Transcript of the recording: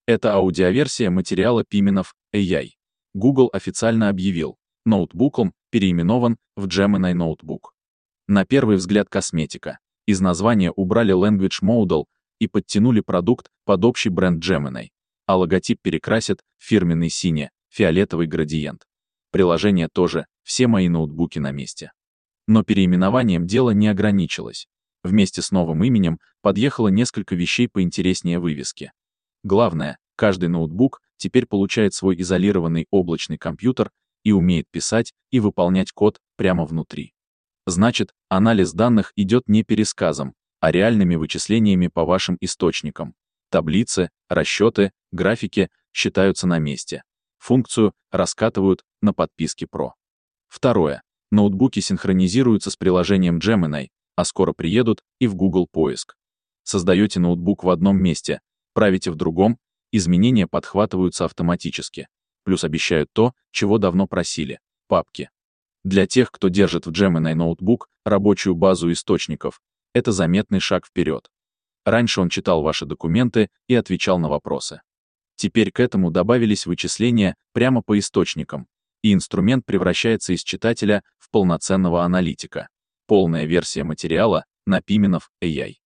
Это аудиоверсия материала Piminov AI. Google официально объявил, ноутбуком переименован в Gemini Notebook. На первый взгляд косметика. Из названия убрали Language Model и подтянули продукт под общий бренд Gemini, а логотип перекрасят в фирменный сине-фиолетовый градиент. Приложение тоже, все мои ноутбуки на месте. Но переименованием дело не ограничилось. Вместе с новым именем подъехало несколько вещей поинтереснее вывески. Главное, каждый ноутбук теперь получает свой изолированный облачный компьютер и умеет писать и выполнять код прямо внутри. Значит, анализ данных идет не пересказом, а реальными вычислениями по вашим источникам. Таблицы, расчеты, графики считаются на месте. Функцию раскатывают на подписке Pro. Второе. Ноутбуки синхронизируются с приложением Gemini, а скоро приедут и в Google поиск. Создаете ноутбук в одном месте, правите в другом, изменения подхватываются автоматически. Плюс обещают то, чего давно просили — папки. Для тех, кто держит в Gemini ноутбук рабочую базу источников, это заметный шаг вперед. Раньше он читал ваши документы и отвечал на вопросы. Теперь к этому добавились вычисления прямо по источникам, и инструмент превращается из читателя в полноценного аналитика. Полная версия материала на Piminov AI.